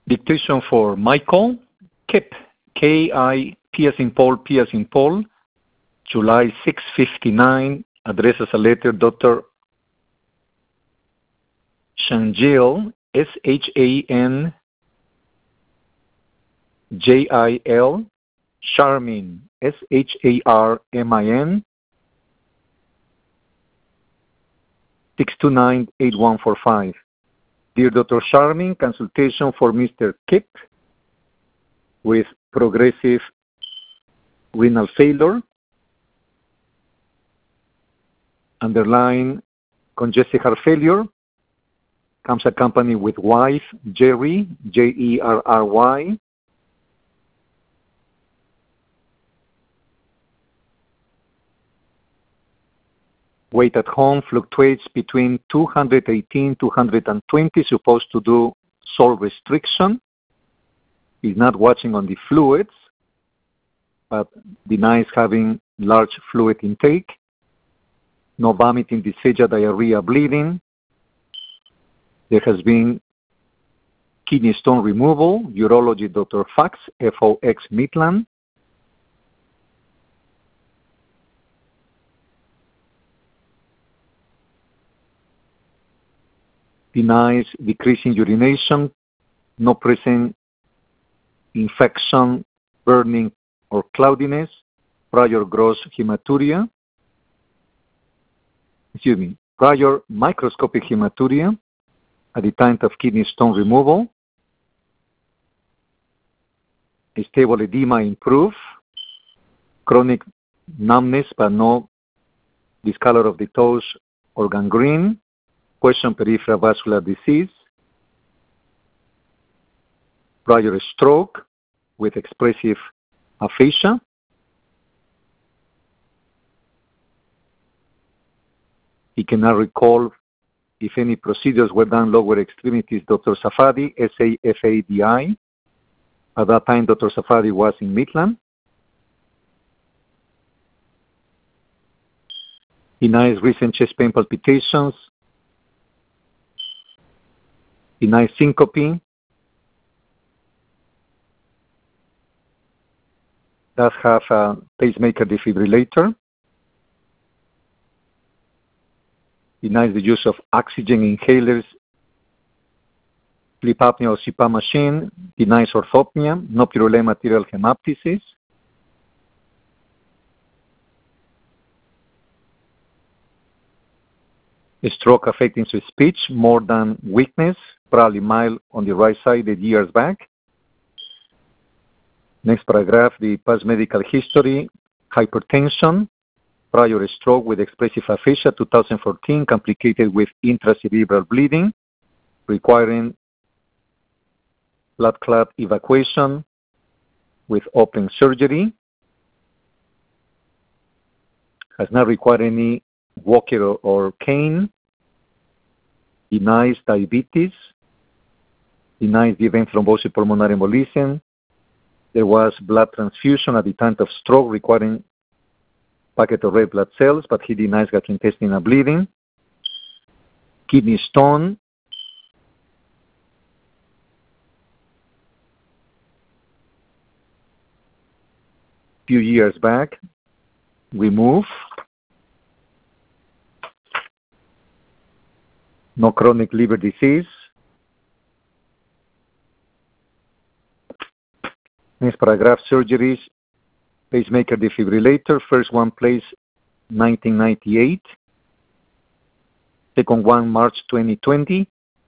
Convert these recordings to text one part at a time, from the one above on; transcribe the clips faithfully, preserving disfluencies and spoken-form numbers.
Dictation for Michael Kip, K I P as in Paul, P as in Paul, July sixth fifty-nine, address as a letter, Doctor Shangil, S H A N J I L, Charmin, S H A R M I N, six two nine, eight one four five. Dear Doctor Charmin, consultation for Mister Kip with progressive renal failure, underlying congestive heart failure, comes accompanied with wife, Jerry, J E R R Y, weight at home fluctuates between two hundred eighteen, two hundred twenty, supposed to do salt restriction. He's not watching on the fluids, but denies having large fluid intake. No vomiting, dysphagia, diarrhea, bleeding. There has been kidney stone removal. Urology, Doctor Fox, F O X Midland. Denies decreasing urination, no present infection, burning, or cloudiness, prior gross hematuria, excuse me, prior microscopic hematuria at the time of kidney stone removal, stable edema improved, chronic numbness but no discolor of the toes or gangrene, question peripheral vascular disease, prior stroke with expressive aphasia, he cannot recall if any procedures were done lower extremities. Doctor Safadi, S A F A D I. At that time, Doctor Safadi was in Midland. Denies recent chest pain palpitations. Denies syncope. Does have a pacemaker defibrillator. Denies the use of oxygen inhalers, sleep apnea or C PAP machine. Denies orthopnea, no purulent material hemoptysis. A stroke affecting his speech more than weakness, probably mild on the right side eight years back. Next paragraph, the past medical history, hypertension, prior stroke with expressive aphasia, two thousand fourteen, complicated with intracerebral bleeding, requiring blood clot evacuation with open surgery. Has not required any walker or, or cane. Denies diabetes. Denies the event thrombosis pulmonary embolism. There was blood transfusion at the time of stroke requiring packet of red blood cells, but he denies gastrointestinal bleeding. Kidney stone. Few years back, remove. No chronic liver disease. Next paragraph, surgeries, pacemaker defibrillator. First one placed nineteen ninety-eight. Second one March twenty twenty.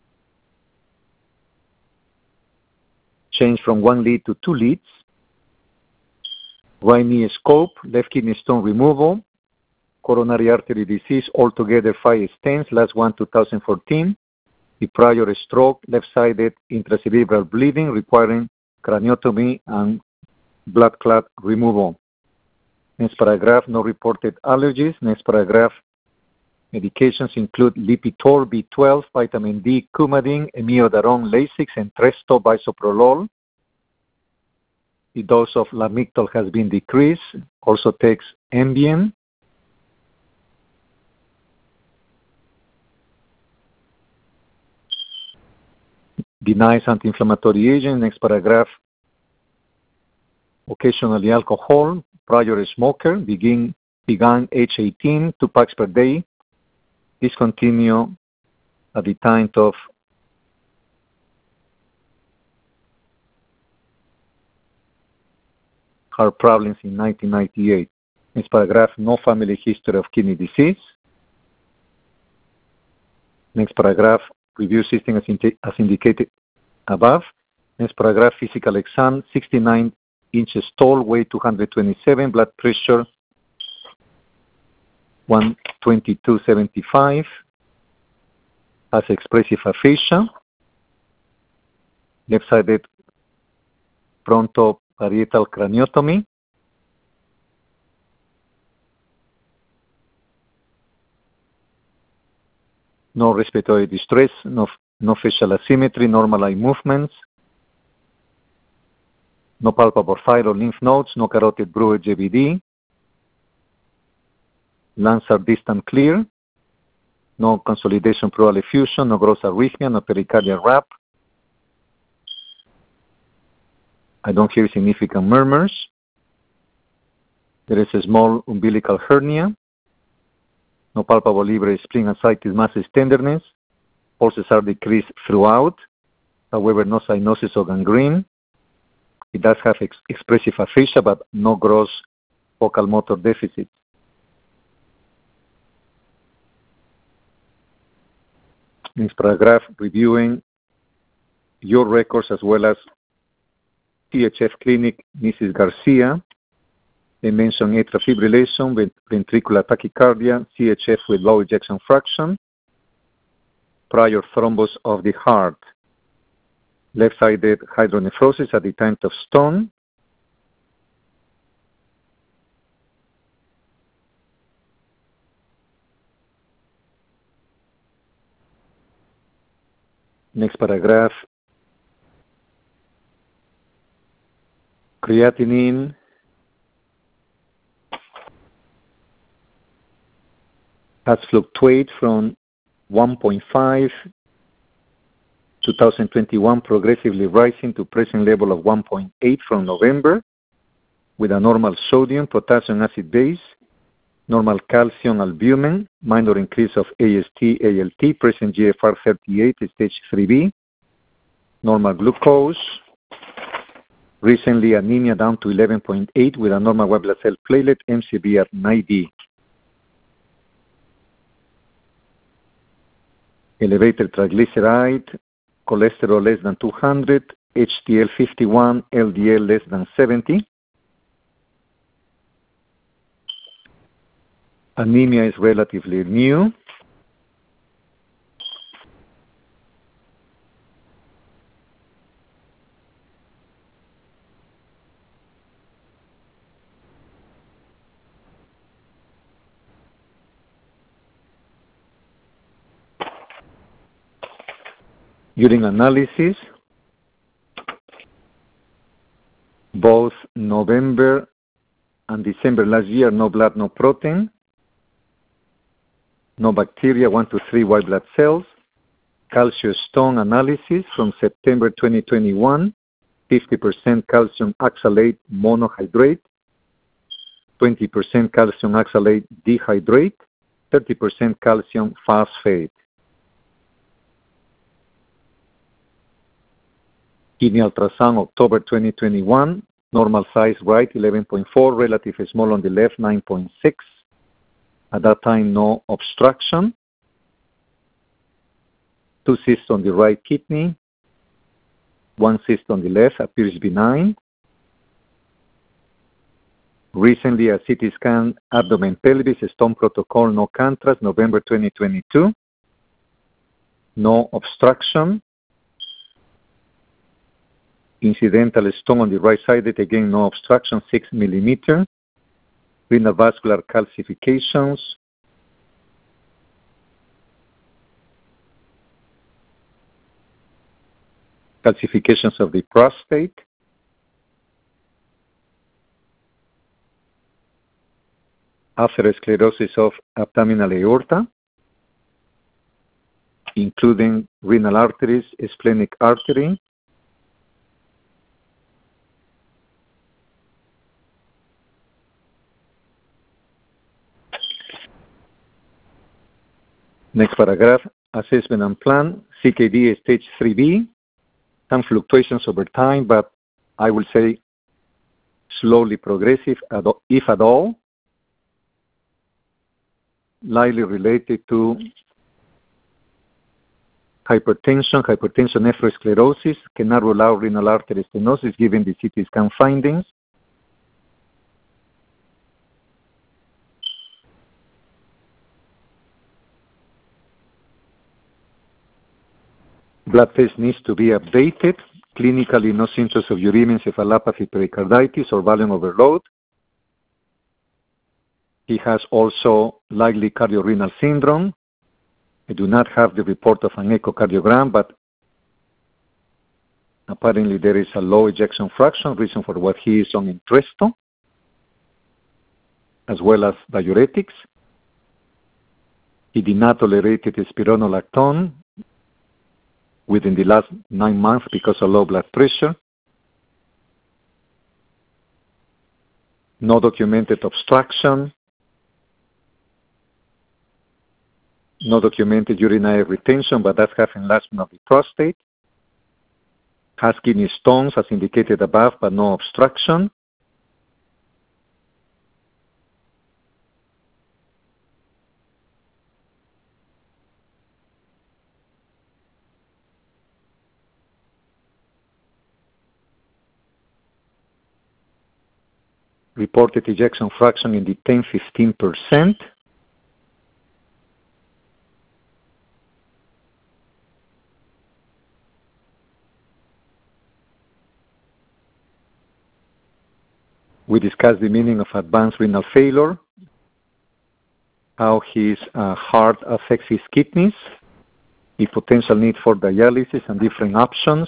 Changed from one lead to two leads. Right knee scope, left kidney stone removal. Coronary artery disease, altogether five stents, last one two thousand fourteen. The prior stroke, left-sided intracerebral bleeding requiring craniotomy and blood clot removal. Next paragraph, no reported allergies. Next paragraph, medications include Lipitor, B twelve, vitamin D, Coumadin, Imiodarone, Lasix, and Entresto, bisoprolol. The dose of Lamictal has been decreased. Also takes Ambien. denies anti-inflammatory agent. Next paragraph, occasionally alcohol, prior smoker, begin, began age eighteen, two packs per day, discontinue at the time of heart problems in nineteen ninety-eight. Next paragraph, no family history of kidney disease. Next paragraph, review system as, indi- as indicated above. Next paragraph, physical exam, sixty-nine inches tall, weight two hundred twenty-seven, blood pressure one twenty-two seventy-five, has expressive aphasia, left-sided frontoparietal craniotomy, no respiratory distress, no, no facial asymmetry, normal eye movements, no palpable thyroid lymph nodes, no carotid bruit J V D, lungs are distant clear, no consolidation pleural effusion, no gross arrhythmia, no pericardial rap. I don't hear significant murmurs. There is a small umbilical hernia, no palpable liver spleen ascites masses tenderness. Pulses are decreased throughout, however, no cyanosis or gangrene. It does have ex- expressive aphasia, but no gross focal motor deficit. Next paragraph, reviewing your records as well as C H F clinic, Missus Garcia. They mention atrial fibrillation, vent- ventricular tachycardia, C H F with low ejection fraction, prior thrombus of the heart, left-sided hydronephrosis at the time of stone, next paragraph, creatinine has fluctuated from one point five two thousand twenty-one, progressively rising to present level of one point eight from November, with a normal sodium, potassium acid base, normal calcium albumin, minor increase of A S T, A L T, present G F R thirty-eight, stage three B, normal glucose, recently anemia down to eleven point eight with a normal white blood cell platelet, M C V at ninety. Elevated triglyceride, cholesterol less than two hundred, H D L fifty-one, L D L less than seventy. Anemia is relatively new. Urine analysis, both November and December last year, no blood, no protein, no bacteria, one to three white blood cells. Calcium stone analysis from September twenty twenty-one, fifty percent calcium oxalate monohydrate, twenty percent calcium oxalate dihydrate, thirty percent calcium phosphate. Kidney ultrasound, October twenty twenty-one, normal size right, eleven point four, relative small on the left, nine point six. At that time, no obstruction. Two cysts on the right kidney, one cyst on the left, appears benign. Recently, a C T scan, abdomen pelvis, stone protocol, no contrast, November twenty twenty-two. No obstruction. Incidental stone on the right side, again, no obstruction, six millimeter. Renal vascular calcifications. Calcifications of the prostate. Atherosclerosis of abdominal aorta. including renal arteries, splenic artery. Next paragraph, assessment and plan, C K D stage three B, some fluctuations over time, but I will say slowly progressive, if at all, likely related to hypertension, hypertension nephrosclerosis, cannot rule out renal artery stenosis given the C T scan findings. Blood test needs to be updated. Clinically, no symptoms of uremia, encephalopathy, pericarditis, or volume overload. He has also likely cardiorenal syndrome. I do not have the report of an echocardiogram, but apparently there is a low ejection fraction, reason for what he is on Entresto, as well as diuretics. He did not tolerate spironolactone within the last nine months because of low blood pressure. No documented obstruction. No documented urinary retention, but that's having enlargement of the prostate. Has kidney stones as indicated above, but no obstruction. Reported ejection fraction in the ten to fifteen percent. We discussed the meaning of advanced renal failure, how his uh, heart affects his kidneys, the potential need for dialysis and different options.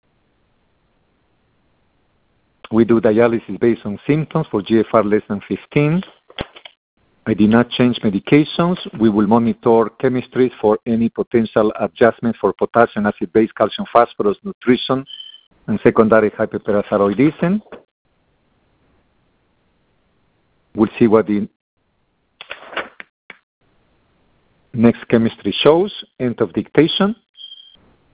We do dialysis based on symptoms for G F R less than fifteen. I did not change medications. We will monitor chemistries for any potential adjustment for potassium, acid-base, calcium, phosphorus, nutrition, and secondary hyperparathyroidism. We'll see what the next chemistry shows. End of dictation.